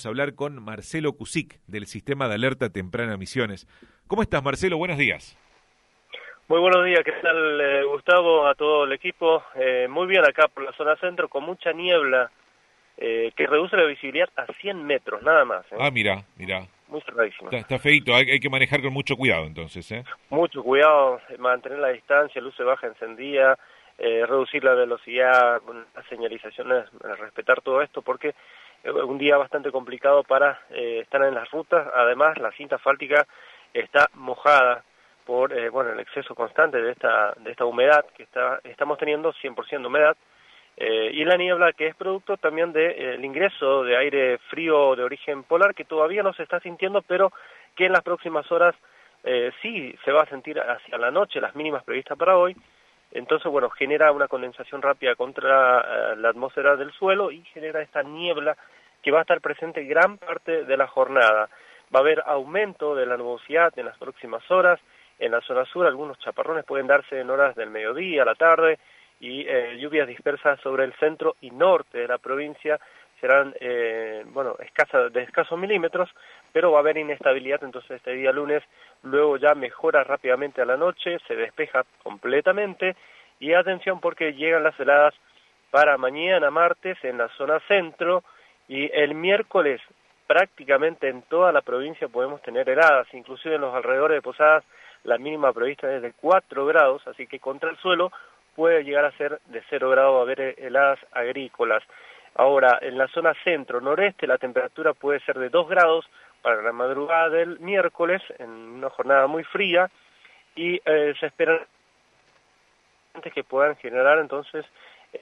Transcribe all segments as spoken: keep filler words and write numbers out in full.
a hablar con Marcelo Cusic, del Sistema de Alerta Temprana Misiones. ¿Cómo estás, Marcelo? Buenos días. Muy buenos días, ¿qué tal, eh, Gustavo, a todo el equipo? Eh, muy bien acá por la zona centro, con mucha niebla, eh, que reduce la visibilidad a cien metros, nada más. ¿eh? Ah, mira, mira. Muy cerradísima. Está, está feito, hay, hay que manejar con mucho cuidado entonces, ¿eh? Mucho cuidado, mantener la distancia, luces baja encendida, eh, reducir la velocidad, las señalizaciones, respetar todo esto, porque es un día bastante complicado para eh, estar en las rutas. Además, la cinta asfáltica está mojada por eh, bueno el exceso constante de esta de esta humedad que está estamos teniendo, cien por ciento humedad, eh, y la niebla, que es producto también del de, eh, ingreso de aire frío de origen polar, que todavía no se está sintiendo, pero que en las próximas horas eh, sí se va a sentir hacia la noche, las mínimas previstas para hoy. Entonces, bueno, genera una condensación rápida contra eh, la atmósfera del suelo y genera esta niebla que va a estar presente gran parte de la jornada. Va a haber aumento de la nubosidad en las próximas horas. En la zona sur algunos chaparrones pueden darse en horas del mediodía, a la tarde, y eh, lluvias dispersas sobre el centro y norte de la provincia serán eh, bueno escasas, de escasos milímetros, pero va a haber inestabilidad. Entonces este día lunes luego ya mejora rápidamente a la noche, se despeja completamente, y atención porque llegan las heladas para mañana martes en la zona centro, y el miércoles prácticamente en toda la provincia podemos tener heladas, inclusive en los alrededores de Posadas la mínima prevista es de cuatro grados, así que contra el suelo puede llegar a ser de cero grados, a haber heladas agrícolas. Ahora, en la zona centro-noreste la temperatura puede ser de dos grados para la madrugada del miércoles, en una jornada muy fría, y eh, se esperan que puedan generar entonces eh,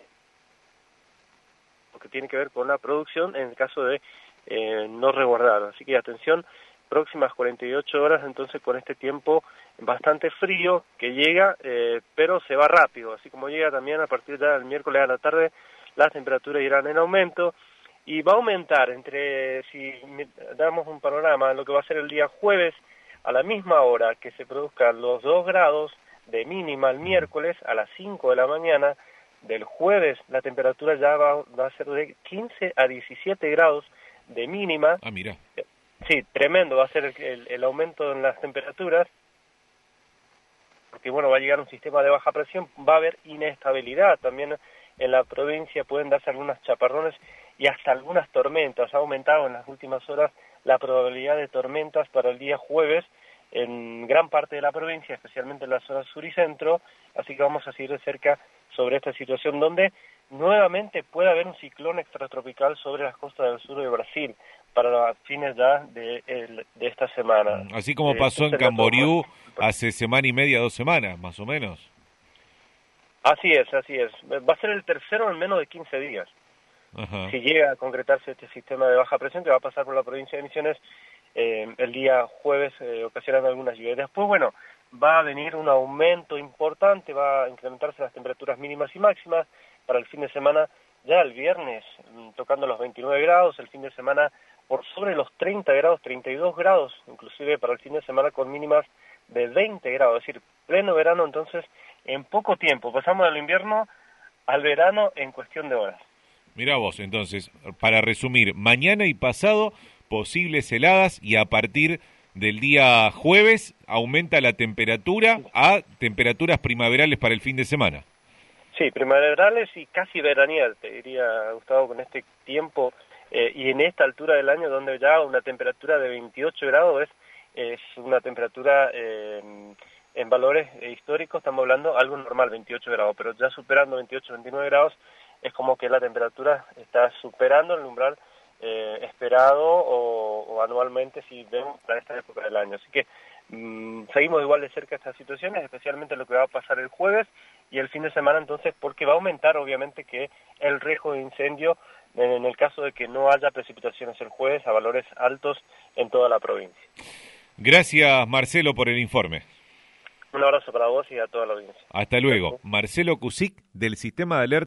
lo que tiene que ver con la producción en el caso de eh, no resguardar. Así que atención, próximas cuarenta y ocho horas entonces con este tiempo bastante frío que llega, eh, pero se va rápido, así como llega también a partir ya del miércoles a la tarde, las temperaturas irán en aumento y va a aumentar entre, si damos un panorama en lo que va a ser el día jueves, a la misma hora que se produzcan los dos grados de mínima el miércoles a las cinco de la mañana del jueves, la temperatura ya va, va a ser de quince a diecisiete grados de mínima. Ah, mira. Sí, tremendo va a ser el, el, el aumento en las temperaturas, porque bueno, va a llegar un sistema de baja presión, va a haber inestabilidad también en la provincia, pueden darse algunas chaparrones y hasta algunas tormentas. Ha aumentado en las últimas horas la probabilidad de tormentas para el día jueves en gran parte de la provincia, especialmente en la zona sur y centro, así que vamos a seguir de cerca sobre esta situación donde nuevamente puede haber un ciclón extratropical sobre las costas del sur de Brasil para fines ya de, el, de esta semana. Así como pasó eh, en Camboriú hace semana y media, dos semanas, más o menos. Así es, así es. Va a ser el tercero en menos de quince días. Ajá. Si llega a concretarse este sistema de baja presión que va a pasar por la provincia de Misiones eh, el día jueves, eh, ocasionando algunas lluvias. Después, bueno, va a venir un aumento importante, va a incrementarse las temperaturas mínimas y máximas para el fin de semana, ya el viernes tocando los veintinueve grados, el fin de semana por sobre los treinta grados, treinta y dos grados, inclusive para el fin de semana con mínimas de veinte grados, es decir, pleno verano. Entonces en poco tiempo pasamos del invierno al verano en cuestión de horas. Mirá vos, entonces, para resumir, mañana y pasado posibles heladas y a partir del día jueves aumenta la temperatura a temperaturas primaverales para el fin de semana. Sí, primaverales y casi veranial, te diría, Gustavo, con este tiempo eh, y en esta altura del año donde ya una temperatura de veintiocho grados es, es una temperatura eh, en valores históricos, estamos hablando algo normal, veintiocho grados, pero ya superando veintiocho, veintinueve grados es como que la temperatura está superando el umbral eh, esperado o, o anualmente si vemos para esta época del año. Así que mmm, seguimos igual de cerca estas situaciones, especialmente lo que va a pasar el jueves y el fin de semana entonces, porque va a aumentar obviamente que el riesgo de incendio en el caso de que no haya precipitaciones el jueves a valores altos en toda la provincia. Gracias, Marcelo, por el informe. Un abrazo para vos y a toda la audiencia. Hasta luego. Marcelo Cusic, del Sistema de Alerta